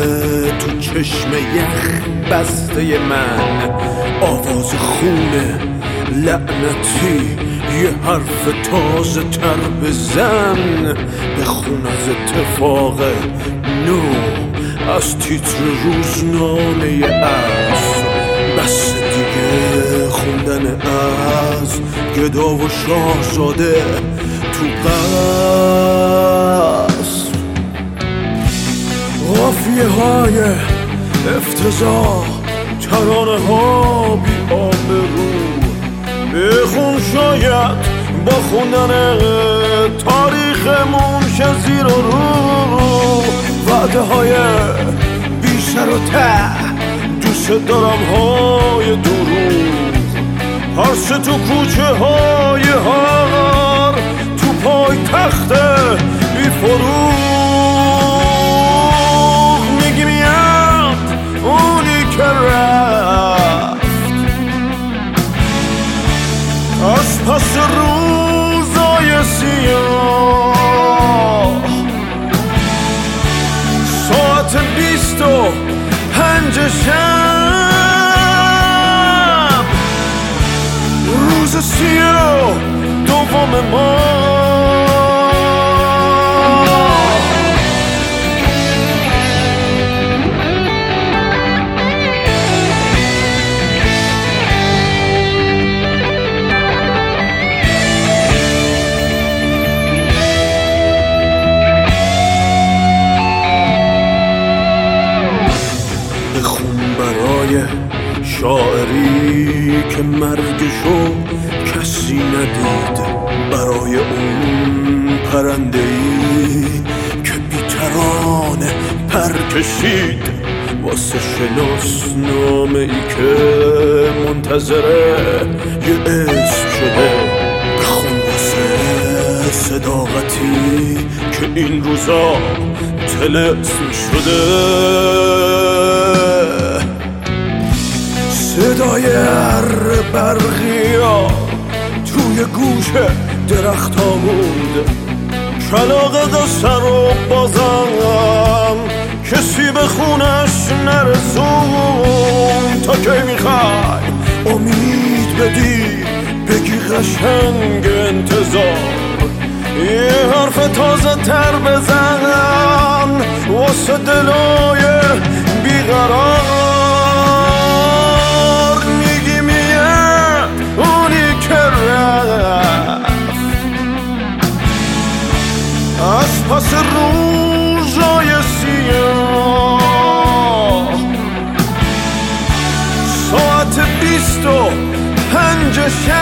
تو چشم یخ بسته من، آواز خونه لعنتی یه حرف تازه تر بزن، بخون از اتفاق نو از تیتر روزنامه عصر. بس دیگه خوندن از گدا و شاهزاده تو قصر، قافیه های افتضاح، ترانه ها بی آبرو. بخون شاید با خوندن تاریخمون شه زیر و رو، وعده های بی سر و ته، دوست دارم های دروغ، پرس تو کوچه های هار، تو پای تخت بی فروغ. میگی میاد اونی که رفت از پس روزای سیاه، ساعت 25 شب، روز 32 ماه. شاعری که مرگشو کسی ندید، برای اون پرنده‌ای که بی‌ترانه پر کشید، واسه شناسنامه‌ای که منتظره یه اسم شده. بخون واسه صداقتی که این روزا طلسم شده. صدای اره برقیا توی گوش درخت ها موند، کلاغ سر و بازم کسی به خونش نرسون. تا کی میخوای امید بدی بگی قشنگ انتظار، یه حرف تازه تر بزن واسه دلای بیقرار. از پس روزای سیاه، ساعت 25 شب.